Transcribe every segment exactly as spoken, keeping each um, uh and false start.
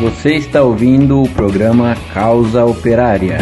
Você está ouvindo o programa Causa Operária.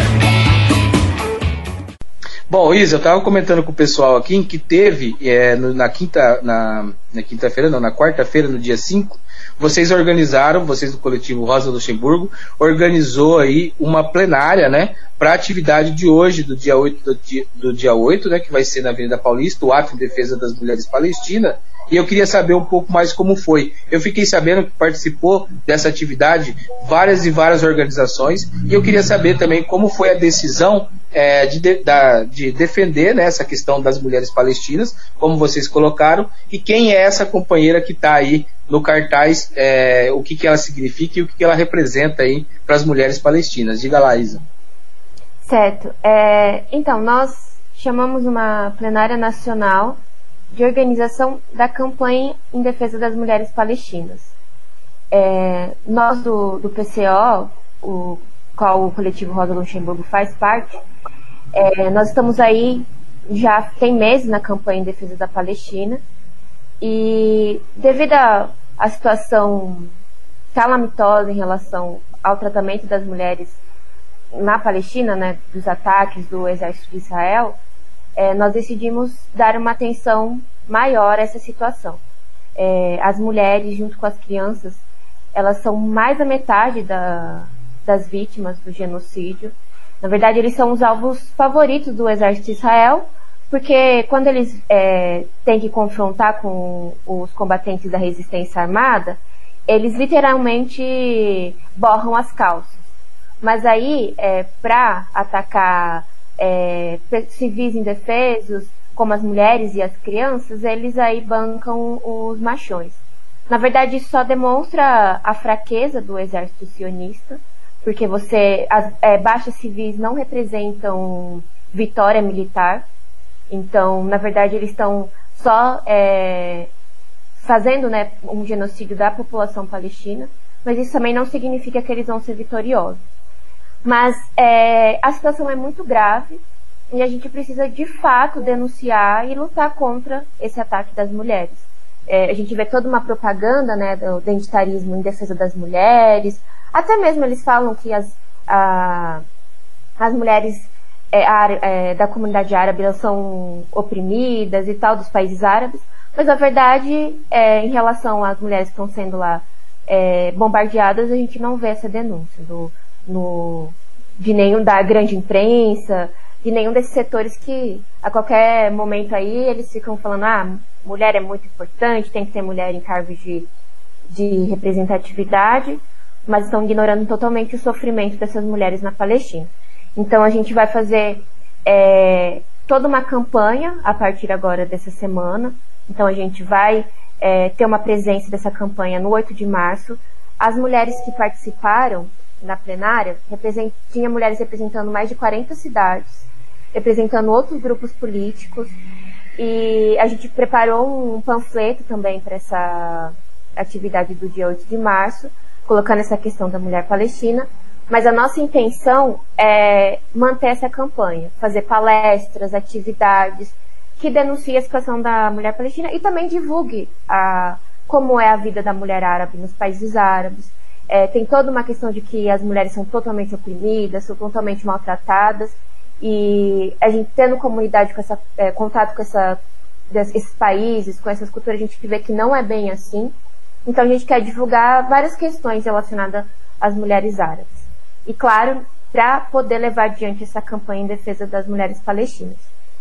Bom, Isa, eu estava comentando com o pessoal aqui que teve é, no, na quinta, na, na quinta-feira, não, na quarta-feira, no dia cinco, vocês organizaram, vocês do coletivo Rosa Luxemburgo, organizou aí uma plenária, né, para a atividade de hoje, do dia oito, do dia, do dia oito, né, que vai ser na Avenida Paulista, o ato em defesa das mulheres palestinas, e eu queria saber um pouco mais como foi. Eu fiquei sabendo que participou dessa atividade várias e várias organizações, e eu queria saber também como foi a decisão é, de, de, da, de defender, né, essa questão das mulheres palestinas, como vocês colocaram, e quem é essa companheira que está aí no cartaz, é, o que, que ela significa e o que, que ela representa aí para as mulheres palestinas. Diga lá, Isa. Certo. É, então, nós chamamos uma plenária nacional de organização da campanha em defesa das mulheres palestinas. É, nós do, do P C O, o qual o coletivo Rosa Luxemburgo faz parte, é, nós estamos aí já tem meses na campanha em defesa da Palestina, e devido à situação calamitosa em relação ao tratamento das mulheres na Palestina, né, dos ataques do exército de Israel, É, nós decidimos dar uma atenção maior a essa situação. É, as mulheres, junto com as crianças, elas são mais da metade da, das vítimas do genocídio. Na verdade, eles são os alvos favoritos do exército de Israel, porque quando eles é, têm que confrontar com os combatentes da resistência armada, eles literalmente borram as calças. Mas aí, é, para atacar É, civis indefesos, como as mulheres e as crianças, eles aí bancam os machões. Na verdade, isso só demonstra a fraqueza do exército sionista, porque você, as é, baixas civis não representam vitória militar. Então, na verdade, eles estão só é, fazendo, né, um genocídio da população palestina, mas isso também não significa que eles vão ser vitoriosos. Mas é, a situação é muito grave e a gente precisa de fato denunciar e lutar contra esse ataque das mulheres. É, a gente vê toda uma propaganda, né, do identitarismo em defesa das mulheres, até mesmo eles falam que as, a, as mulheres é, a, é, da comunidade árabe elas são oprimidas e tal, dos países árabes, mas a verdade, é, em relação às mulheres que estão sendo lá é, bombardeadas, a gente não vê essa denúncia do No, de nenhum da grande imprensa, de nenhum desses setores que a qualquer momento aí eles ficam falando, ah, mulher é muito importante, tem que ter mulher em cargos de, de representatividade, mas estão ignorando totalmente o sofrimento dessas mulheres na Palestina. Então a gente vai fazer é, toda uma campanha a partir agora dessa semana. Então a gente vai é, ter uma presença dessa campanha no oito de março. As mulheres que participaram na plenária, tinha mulheres representando mais de quarenta cidades, representando outros grupos políticos, e a gente preparou um panfleto também para essa atividade do dia oito de março, colocando essa questão da mulher palestina, mas a nossa intenção é manter essa campanha, fazer palestras, atividades, que denunciem a situação da mulher palestina e também divulgue a, como é a vida da mulher árabe nos países árabes. É, tem toda uma questão de que as mulheres são totalmente oprimidas, são totalmente maltratadas, e a gente tendo comunidade com essa, é, contato com essa, esses países, com essas culturas, a gente vê que não é bem assim. Então a gente quer divulgar várias questões relacionadas às mulheres árabes. E claro, para poder levar adiante essa campanha em defesa das mulheres palestinas.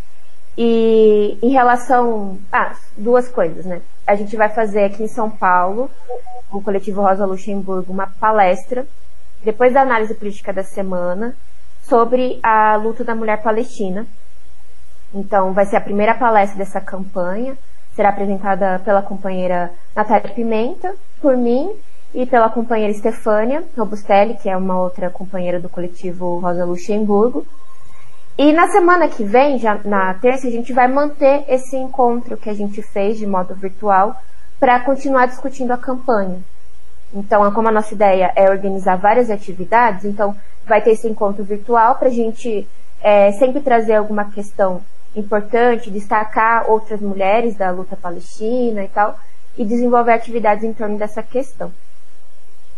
E em relação... Ah, duas coisas, né? A gente vai fazer aqui em São Paulo, o coletivo Rosa Luxemburgo, uma palestra, depois da análise política da semana, sobre a luta da mulher palestina. Então, vai ser a primeira palestra dessa campanha, será apresentada pela companheira Natália Pimenta, por mim, e pela companheira Estefânia Robustelli, que é uma outra companheira do coletivo Rosa Luxemburgo. E na semana que vem, já na terça, a gente vai manter esse encontro que a gente fez de modo virtual para continuar discutindo a campanha. Então, como a nossa ideia é organizar várias atividades, então vai ter esse encontro virtual para a gente é, sempre trazer alguma questão importante, destacar outras mulheres da luta palestina e tal, e desenvolver atividades em torno dessa questão.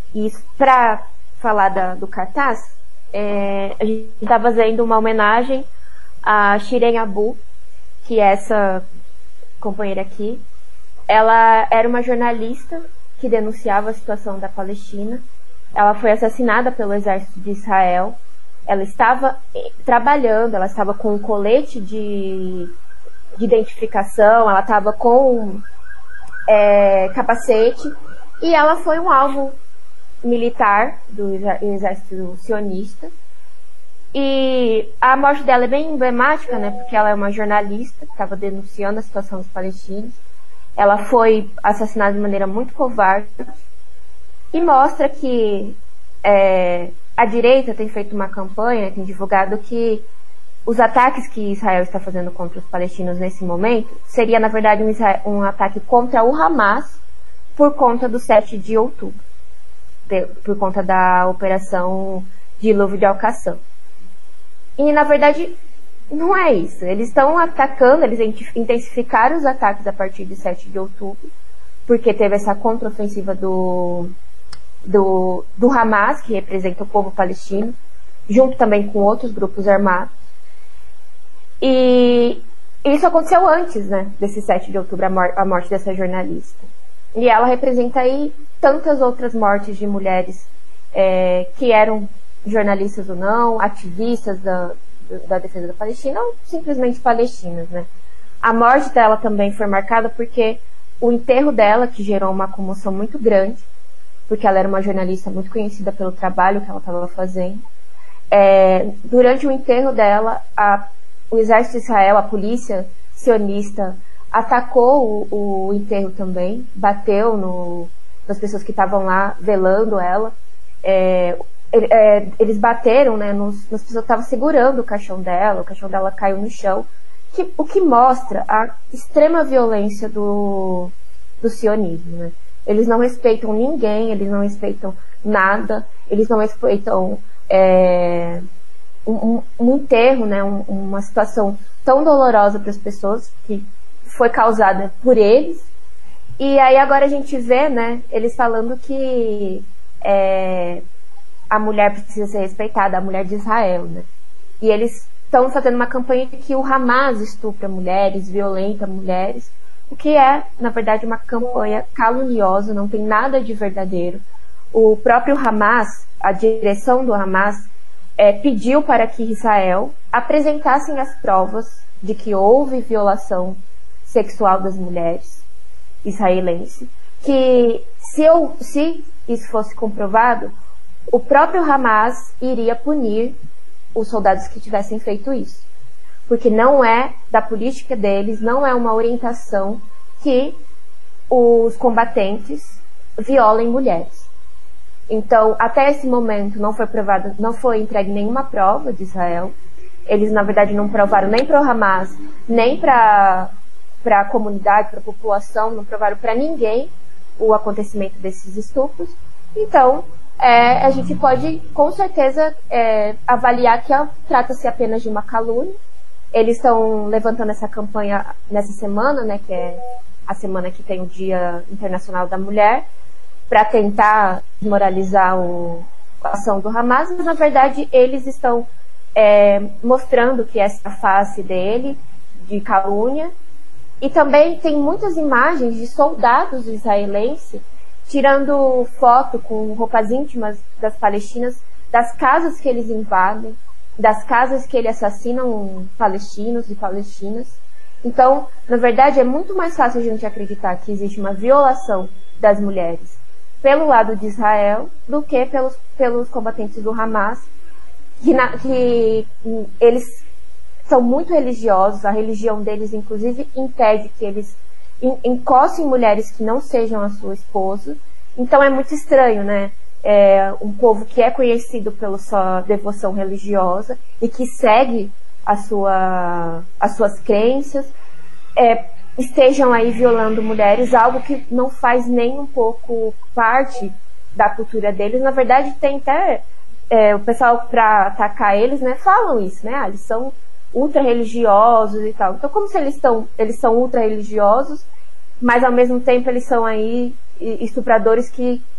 E para falar da, do cartaz, é, a gente está fazendo uma homenagem a Shirin Abu, que é essa companheira aqui. Ela era uma jornalista que denunciava a situação da Palestina. Ela foi assassinada pelo exército de Israel. Ela estava trabalhando, ela estava com um colete de, de identificação, ela estava com é, capacete, e ela foi um alvo militar do exército sionista. E a morte dela é bem emblemática, né, porque ela é uma jornalista que estava denunciando a situação dos palestinos. Ela foi assassinada de maneira muito covarde e mostra que é, a direita tem feito uma campanha, tem divulgado que os ataques que Israel está fazendo contra os palestinos nesse momento seria, na verdade, um, Israel, um ataque contra o Hamas por conta do sete de outubro, de, por conta da operação Dilúvio de Al-Qassam. E, na verdade, não é isso. Eles estão atacando, eles intensificaram os ataques a partir de sete de outubro, porque teve essa contraofensiva do, do, do Hamas, que representa o povo palestino, junto também com outros grupos armados. E isso aconteceu antes, né, desse sete de outubro, a, mor a morte dessa jornalista. E ela representa aí tantas outras mortes de mulheres é, que eram jornalistas ou não, ativistas da, da defesa da Palestina, ou simplesmente palestinas, né. A morte dela também foi marcada porque o enterro dela, que gerou uma comoção muito grande, porque ela era uma jornalista muito conhecida pelo trabalho que ela estava fazendo, é, durante o enterro dela, a o exército de Israel, a polícia sionista, atacou o, o enterro também, bateu no, nas pessoas que estavam lá velando ela. É, é, eles bateram, né, nos, nas pessoas que estavam segurando o caixão dela, o caixão dela caiu no chão, que, o que mostra a extrema violência do, do sionismo, né? Eles não respeitam ninguém, eles não respeitam nada, eles não respeitam... É, Um, um enterro, né, um, uma situação tão dolorosa para as pessoas, que foi causada por eles. E aí agora a gente vê, né, eles falando que é, a mulher precisa ser respeitada, a mulher de Israel, né? E eles estão fazendo uma campanha que o Hamas estupra mulheres, violenta mulheres, o que é, na verdade, uma campanha caluniosa, não tem nada de verdadeiro. O próprio Hamas, a direção do Hamas, É, pediu para que Israel apresentassem as provas de que houve violação sexual das mulheres israelenses, que se, eu, se isso fosse comprovado, o próprio Hamas iria punir os soldados que tivessem feito isso, porque não é da política deles, não é uma orientação que os combatentes violem mulheres. Então, até esse momento não foi provado, não foi entregue nenhuma prova de Israel. Eles, na verdade, não provaram nem para o Hamas, nem para para a comunidade, para a população, não provaram para ninguém o acontecimento desses estupros. Então, é, a gente pode, com certeza, é, avaliar que trata-se apenas de uma calúnia. Eles estão levantando essa campanha nessa semana, né, que é a semana que tem o Dia Internacional da Mulher, para tentar desmoralizar o, a ação do Hamas, mas na verdade eles estão é, mostrando que essa é a face dele, de calúnia, e também tem muitas imagens de soldados israelenses tirando foto com roupas íntimas das palestinas, das casas que eles invadem, das casas que eles assassinam palestinos e palestinas. Então, na verdade, é muito mais fácil a gente acreditar que existe uma violação das mulheres pelo lado de Israel do que pelos, pelos combatentes do Hamas, que, na, que eles são muito religiosos, a religião deles inclusive impede que eles encostem mulheres que não sejam a sua esposa. Então é muito estranho, né? É um povo que é conhecido pela sua devoção religiosa e que segue a sua, as suas crenças, é, estejam aí violando mulheres, algo que não faz nem um pouco parte da cultura deles. Na verdade, tem até é, o pessoal, para atacar eles, né, falam isso, né? Ah, eles são ultra religiosos e tal. Então, como se eles estão, eles são ultra religiosos, mas ao mesmo tempo eles são aí estupradores que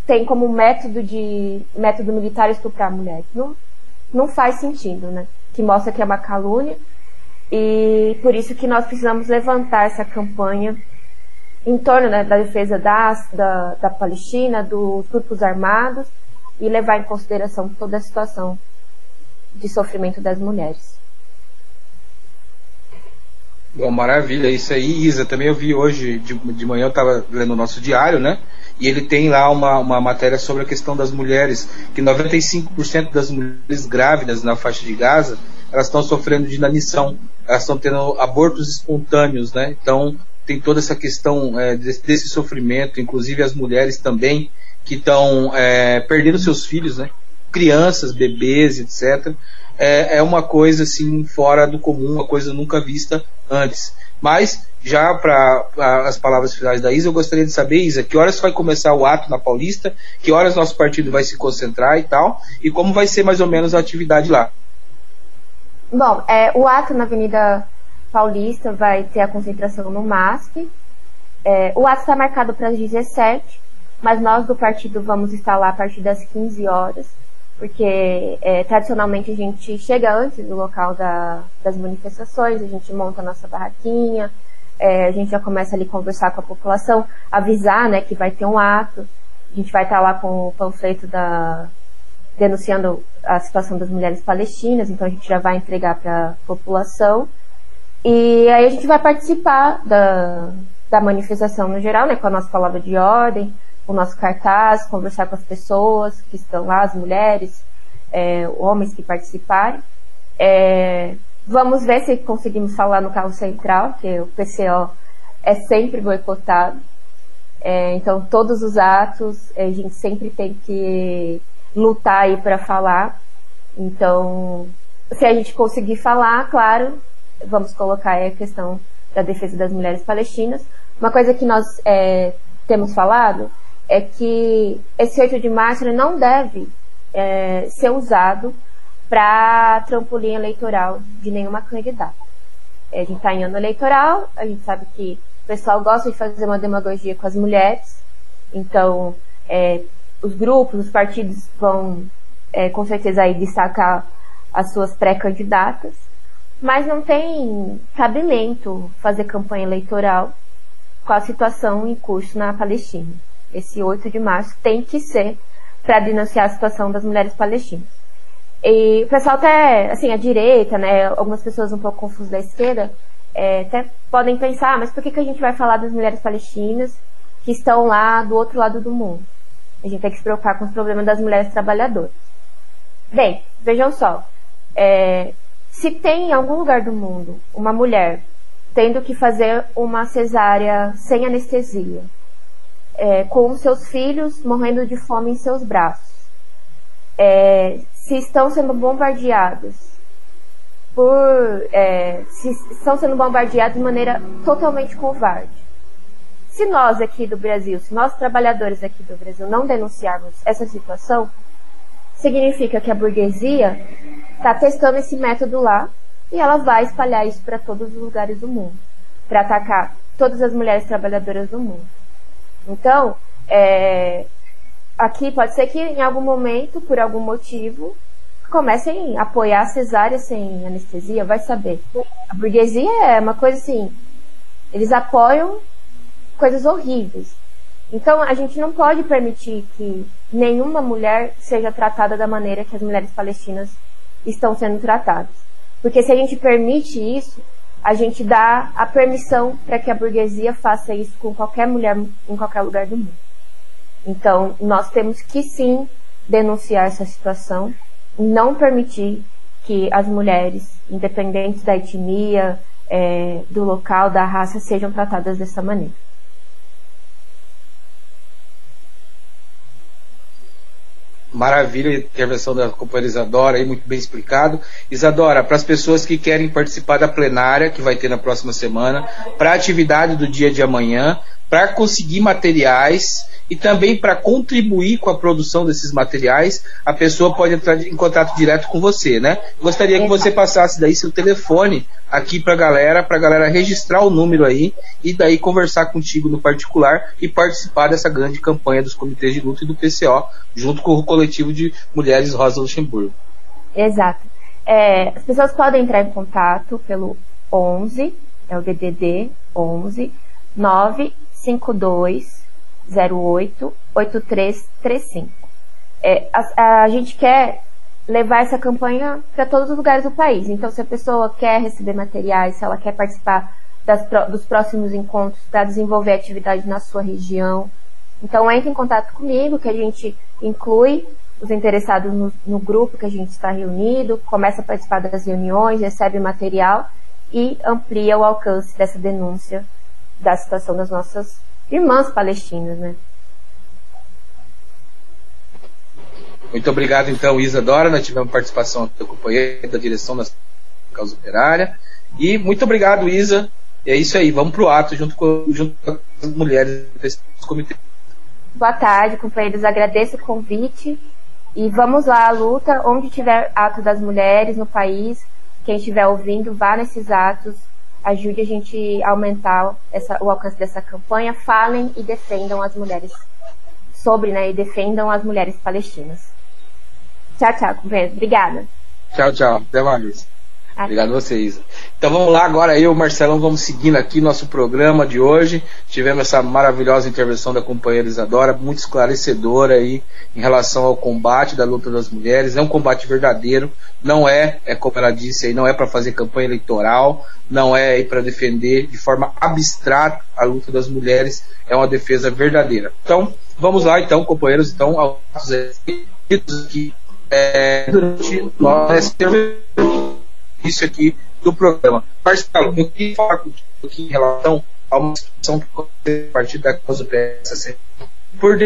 tem como método de método militar estuprar mulheres. Não, não faz sentido, né? Que mostra que é uma calúnia, e por isso que nós precisamos levantar essa campanha em torno, né, da defesa da, da, da Palestina, dos grupos armados, e levar em consideração toda a situação de sofrimento das mulheres. Bom, maravilha, isso aí, Isa. Também eu vi hoje, de, de manhã, eu estava lendo o nosso diário, né? E ele tem lá uma, uma matéria sobre a questão das mulheres, que noventa e cinco por cento das mulheres grávidas na faixa de Gaza, elas estão sofrendo de inanição, elas estão tendo abortos espontâneos, né? Então, tem toda essa questão é, desse, desse sofrimento, inclusive as mulheres também, que estão é, perdendo seus filhos, né? Crianças, bebês, etcétera. É, é uma coisa assim fora do comum, uma coisa nunca vista antes. Mas, já para as palavras finais da Isa, eu gostaria de saber, Isa, que horas vai começar o ato na Paulista, que horas nosso partido vai se concentrar e tal, e como vai ser mais ou menos a atividade lá. Bom, é, o ato na Avenida Paulista vai ter a concentração no M A S P. É, o ato está marcado para as dezessete, mas nós do partido vamos estar lá a partir das quinze horas, porque é, tradicionalmente a gente chega antes do local da, das manifestações, a gente monta a nossa barraquinha, é, a gente já começa ali a conversar com a população, avisar, né, que vai ter um ato, a gente vai estar lá com o panfleto da, denunciando a situação das mulheres palestinas, então a gente já vai entregar para a população, e aí a gente vai participar da, da manifestação no geral, né, com a nossa palavra de ordem, o nosso cartaz, conversar com as pessoas que estão lá, as mulheres, é, homens que participarem. É, vamos ver se conseguimos falar no carro central, que o P C O é sempre boicotado. É, então, todos os atos, a gente sempre tem que lutar aí para falar. Então, se a gente conseguir falar, claro, vamos colocar aí a questão da defesa das mulheres palestinas. Uma coisa que nós é, temos falado é que esse oito de março ele não deve é, ser usado para trampolim eleitoral de nenhuma candidata. A gente está em ano eleitoral, a gente sabe que o pessoal gosta de fazer uma demagogia com as mulheres, então é, os grupos, os partidos vão é, com certeza aí destacar as suas pré-candidatas, mas não tem cabimento fazer campanha eleitoral com a situação em curso na Palestina. Esse oito de março tem que ser para denunciar a situação das mulheres palestinas. E o pessoal até, assim, a direita, né, algumas pessoas um pouco confusas da esquerda, é, até podem pensar, mas por que, que a gente vai falar das mulheres palestinas que estão lá do outro lado do mundo? A gente tem que se preocupar com os problemas das mulheres trabalhadoras. Bem, vejam só, é, se tem em algum lugar do mundo uma mulher tendo que fazer uma cesárea sem anestesia, É, com seus filhos morrendo de fome em seus braços, é, se estão sendo bombardeados por é, se estão sendo bombardeados de maneira totalmente covarde. Se nós aqui do Brasil, se nós trabalhadores aqui do Brasil não denunciarmos essa situação, significa que a burguesia está testando esse método lá e ela vai espalhar isso para todos os lugares do mundo, para atacar todas as mulheres trabalhadoras do mundo. Então, é, aqui pode ser que em algum momento, por algum motivo, comecem a apoiar a cesárea sem anestesia, vai saber. A burguesia é uma coisa assim, eles apoiam coisas horríveis. Então, a gente não pode permitir que nenhuma mulher seja tratada da maneira que as mulheres palestinas estão sendo tratadas. Porque se a gente permite isso, a gente dá a permissão para que a burguesia faça isso com qualquer mulher em qualquer lugar do mundo. Então, nós temos que sim denunciar essa situação, não permitir que as mulheres, independentes da etnia, é, do local, da raça, sejam tratadas dessa maneira. Maravilha, a intervenção da companheira Isadora aí, muito bem explicado. Isadora, para as pessoas que querem participar da plenária, que vai ter na próxima semana, para a atividade do dia de amanhã, para conseguir materiais e também para contribuir com a produção desses materiais, a pessoa pode entrar em contato direto com você, né? Gostaria que você passasse daí seu telefone aqui para a galera, para a galera registrar o número aí e daí conversar contigo no particular e participar dessa grande campanha dos comitês de luta e do P C O, junto com o coletivo de mulheres Rosa Luxemburgo. Exato. É, as pessoas podem entrar em contato pelo onze, é o D D D onze nove cinco dois zero oito oito três três cinco. É, a, a gente quer levar essa campanha para todos os lugares do país. Então, se a pessoa quer receber materiais, se ela quer participar das, dos próximos encontros para desenvolver atividade na sua região, então entre em contato comigo, que a gente inclui os interessados no, no grupo que a gente está reunido, começa a participar das reuniões, recebe material e amplia o alcance dessa denúncia da situação das nossas irmãs palestinas, né? Muito obrigado, então, Isadora. Nós tivemos participação do companheiro da direção da Causa Operária. E muito obrigado, Isa. E é isso aí, vamos para o ato junto com, junto com as mulheres desse comitê. Boa tarde, companheiros. Agradeço o convite. E vamos lá à luta. Onde tiver ato das mulheres no país, quem estiver ouvindo, vá nesses atos. Ajude a gente a aumentar essa, o alcance dessa campanha. Falem e defendam as mulheres sobre, né, e defendam as mulheres palestinas. Tchau, tchau, companheiro. Obrigada. Tchau, tchau. Até mais. Até. Obrigado a você, Isa. Então vamos lá, agora eu, Marcelão, vamos seguindo aqui nosso programa de hoje. Tivemos essa maravilhosa intervenção da companheira Isadora, muito esclarecedora aí em relação ao combate da luta das mulheres. É um combate verdadeiro, não é, é como ela disse aí, não é para fazer campanha eleitoral, não é para defender de forma abstrata a luta das mulheres, é uma defesa verdadeira. Então, vamos lá então, companheiros, então, aos aqui é, durante nosso isso aqui do programa. Marcelo, eu queria falar contigo aqui em relação a uma situação que aconteceu a partir da causa P S C por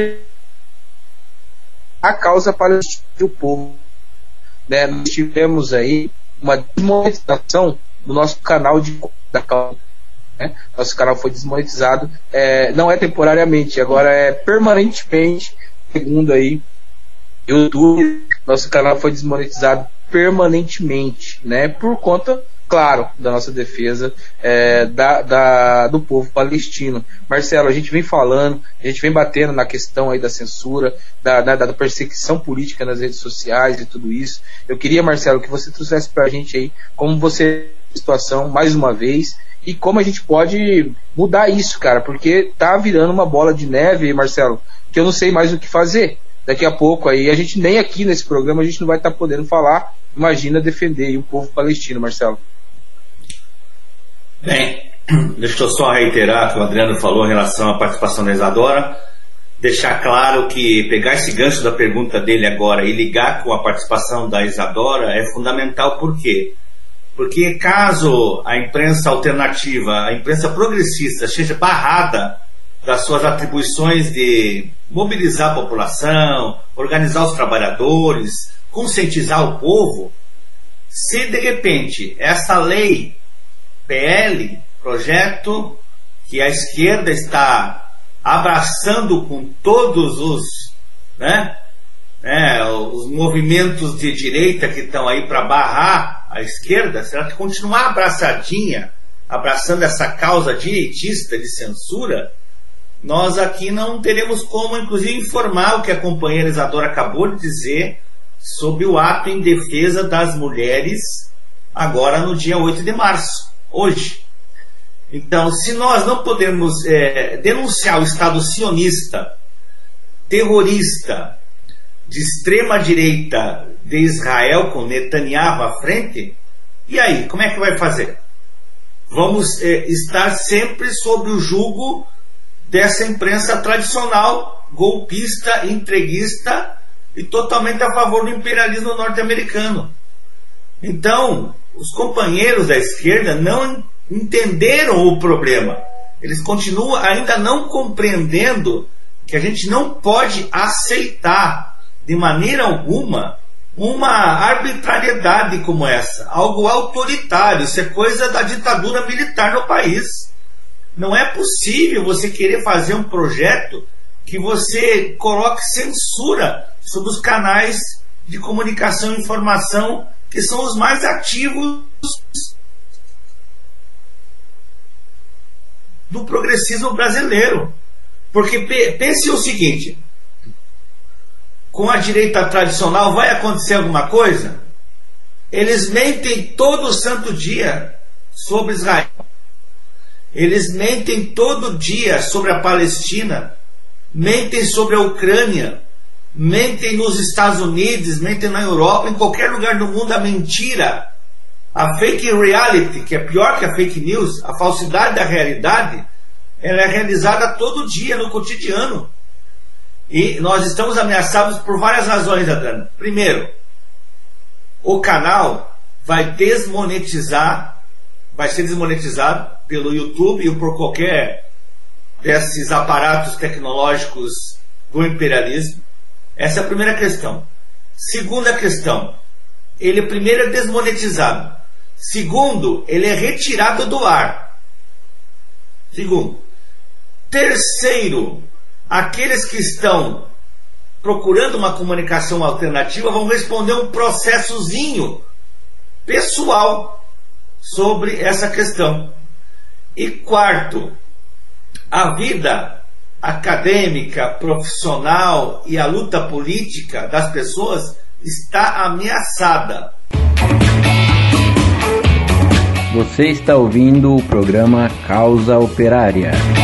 a causa palestina do povo. Né? Nós tivemos aí uma desmonetização do nosso canal de da causa. Né? Nosso canal foi desmonetizado, é, não é temporariamente, agora é permanentemente, segundo aí YouTube, nosso canal foi desmonetizado permanentemente, né, por conta, claro, da nossa defesa é, da, da, do povo palestino. Marcelo, a gente vem falando, a gente vem batendo na questão aí da censura, da, da, da perseguição política nas redes sociais e tudo isso. Eu queria, Marcelo, que você trouxesse pra gente aí como você a situação mais uma vez e como a gente pode mudar isso, cara, porque tá virando uma bola de neve, Marcelo, que eu não sei mais o que fazer. Daqui a pouco aí, a gente nem aqui nesse programa a gente não vai estar podendo falar, imagina defender aí o povo palestino, Marcelo. Bem, deixa eu só reiterar o que o Adriano falou em relação à participação da Isadora, deixar claro que pegar esse gancho da pergunta dele agora e ligar com a participação da Isadora é fundamental. Por quê? Porque caso a imprensa alternativa, a imprensa progressista seja barrada das suas atribuições de mobilizar a população, organizar os trabalhadores, conscientizar o povo, se de repente essa lei, P L, projeto que a esquerda está abraçando com todos os, né, né, os movimentos de direita que estão aí para barrar a esquerda, se ela continuar abraçadinha, abraçando essa causa direitista de censura, nós aqui não teremos como, inclusive, informar o que a companheira Isadora acabou de dizer sobre o ato em defesa das mulheres agora no dia oito de março, hoje. Então, se nós não podemos é, denunciar o Estado sionista, terrorista, de extrema direita de Israel, com Netanyahu à frente, e aí, como é que vai fazer? Vamos é, estar sempre sob o jugo dessa imprensa tradicional, golpista, entreguista e totalmente a favor do imperialismo norte-americano. Então, os companheiros da esquerda não entenderam o problema. Eles continuam ainda não compreendendo que a gente não pode aceitar de maneira alguma uma arbitrariedade como essa, algo autoritário. Isso é coisa da ditadura militar no país. Não é possível você querer fazer um projeto que você coloque censura sobre os canais de comunicação e informação que são os mais ativos do progressismo brasileiro. Porque pense o seguinte: com a direita tradicional vai acontecer alguma coisa? Eles mentem todo santo dia sobre Israel. Eles mentem todo dia sobre a Palestina. Mentem sobre a Ucrânia. Mentem nos Estados Unidos, mentem na Europa, em qualquer lugar do mundo. A mentira, a fake reality, que é pior que a fake news, a falsidade da realidade, ela é realizada todo dia no cotidiano. E nós estamos ameaçados por várias razões, Adriano. Primeiro, o canal vai desmonetizar, vai ser desmonetizado pelo YouTube e por qualquer desses aparatos tecnológicos do imperialismo. Essa é a primeira questão. Segunda questão, ele primeiro é desmonetizado. Segundo, ele é retirado do ar. Segundo. Terceiro, aqueles que estão procurando uma comunicação alternativa vão responder um processozinho pessoal sobre essa questão. E quarto, a vida acadêmica, profissional e a luta política das pessoas está ameaçada. Você está ouvindo o programa Causa Operária.